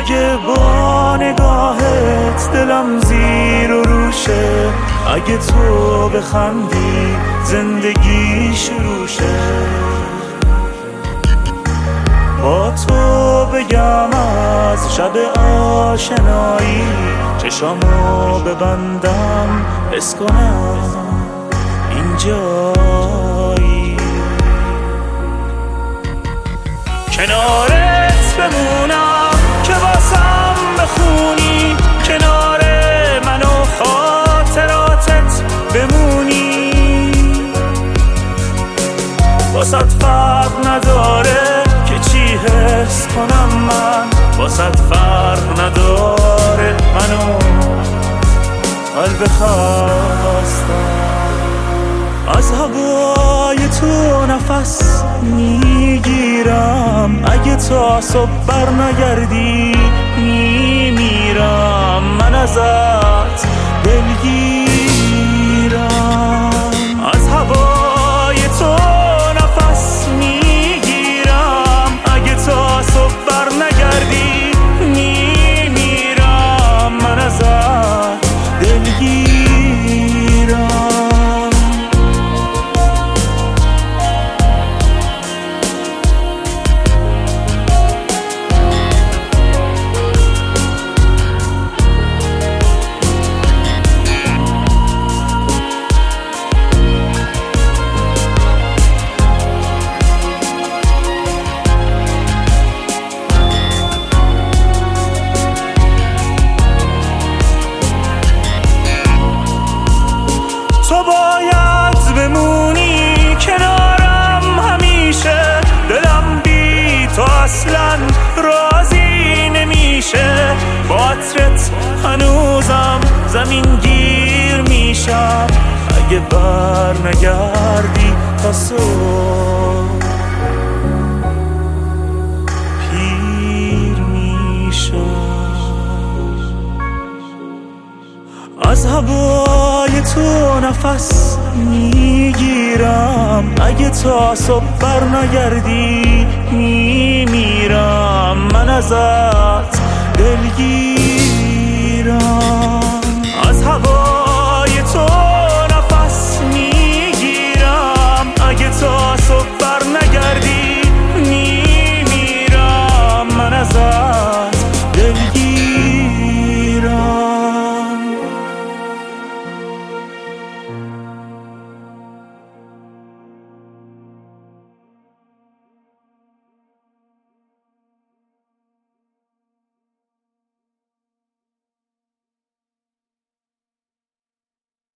اگه با نگاهت دلم زیر و روشه، اگه تو بخندی زندگی شروع شه، با تو بگم از شب آشنایی، چشامو ببندم حس کنم اینجایی، کنارت بمونم که واسم بخونی، کنار من و خاطراتت بمونی، واسط فرق نداره که چی حس کنم من، واسط فرق نداره منو قلب خواستم، از هوای تو نفس میگیرم، اگه تا صبح بر نگردی میمیرم، من ازت دلگیرم، از هوای تو نفس میگیرم، اگه تا صبح بر نگردی میمیرم، من ازت دلگیرم. تو باید بمونی کنارم همیشه، دلم بی تو اصلا راضی نمیشه، با عطرت هنوزم زمین گیر میشم، اگه بر نگردی تا صبح پیر میشم، از هوای تو نفس میگیرم، اگه تا صبح بر نگردی میمیرم، من ازت دلگیرم.